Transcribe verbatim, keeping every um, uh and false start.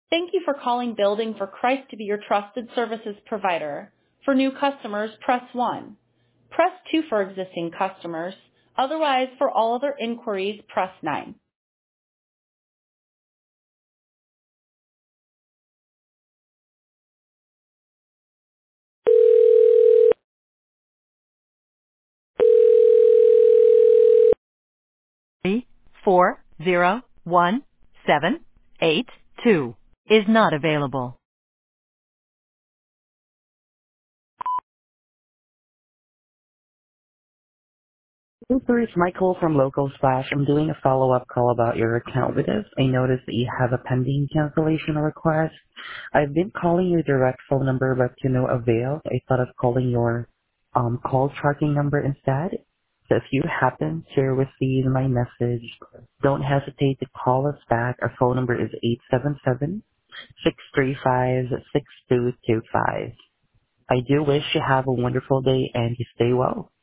Thank you for calling Building for Christ to be your trusted services provider. For new customers, press one. Press two for existing customers. Otherwise, for all other inquiries, press nine. Three, four, zero, one, seven, eight, two is not available. Super, it's Michael from Local Splash. I'm doing a follow-up call about your account with us. I noticed that you have a pending cancellation request. I've been calling your direct phone number, but to no avail. I thought of calling your um, call tracking number instead. So if you happen to receive my message, don't hesitate to call us back. Our phone number is eight seven seven, six three five, six two two five. I do wish you have a wonderful day and you stay well.